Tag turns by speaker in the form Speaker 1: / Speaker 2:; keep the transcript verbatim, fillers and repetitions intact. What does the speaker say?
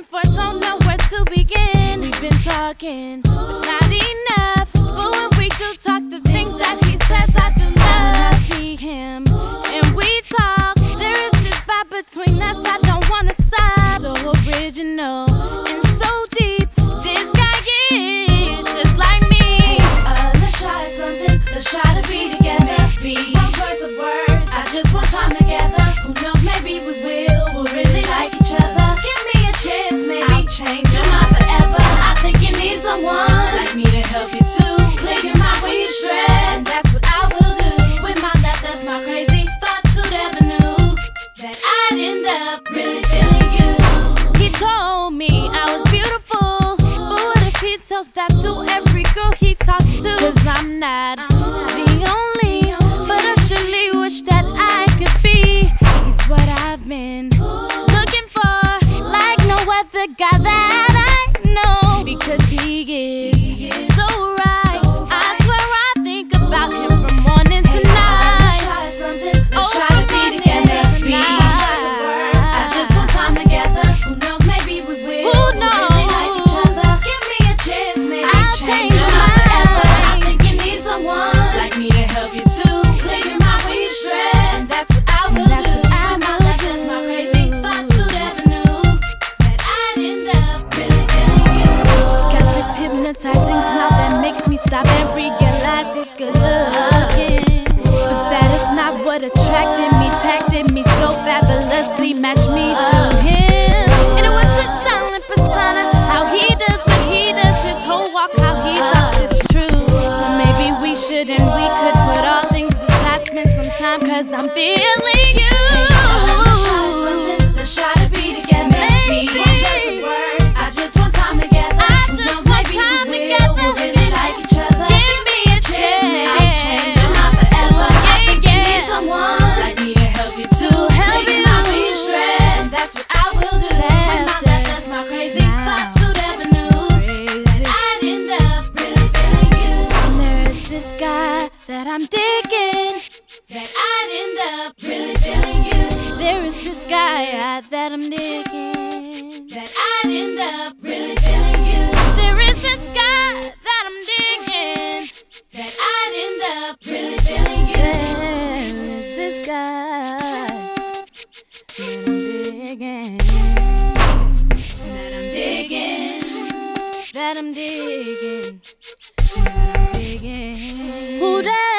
Speaker 1: looking for, don't know where to begin. We've been talking, but not enough. But when we do talk, the things that he says I do love. When I see him and we talk, there is this vibe between us, I don't wanna stop. So original and so deep, this guy is just like me. Hey, uh, let's try something, let's try to be together. Be one choice of words, I just want time together. Who knows, maybe we will, we'll really like each other. Give me a chance, maybe I'll change your mind forever. I think you need someone like me to help you too. Clear your mind when you're stressed, that's what I will do. With my love, that's my crazy thoughts, who never knew that I'd end up really feeling you. He told me I was beautiful, but what if he tells that to every girl he talks to? Cause I'm not the only, but I surely wish that I could be. He's what I've been looking for, like no other guy that I know. Because he is so right, I swear I think about him from morning to night. Let's try something, let's try to be together. Be I just want time together. Who knows, maybe we will. Who knows? Really like each other. Give me a chance, maybe I'll change your mind forever. I think you need someone like me to help you too. Clear your mind when you're stressed, that's what I will do. With my love, that's my crazy thoughts, who never knew that I'd end up really feeling you. He's got this hypnotizing smile that makes me stop and realize he's good looking. But that is not what attracted me, tacted me so fabulously, matched me to him. And it was his silent persona, how he does what he does, his whole walk, how he talks is true. So maybe we should and we could put all things aside, spend some time, cause I'm feeling you. Let's try something, let's try to be together. Maybe I just want time together. I just want time together. We really like each other. Give me a chance, maybe change your mind forever. I think you need someone like me to help you too. Help you out when you're stressed, that's what I will do. With my love, that's my crazy thoughts, who never knew that I'd end up really feeling you. And there's this guy that I'm digging, that I'd end up really feeling you. There is this guy that I'm digging, that I'd end up really feeling you. There is this guy that I'm digging, that I'd end up really feeling you. There is this guy that I'm digging, that I'm digging, that I'm digging, that I'm digging. Who that?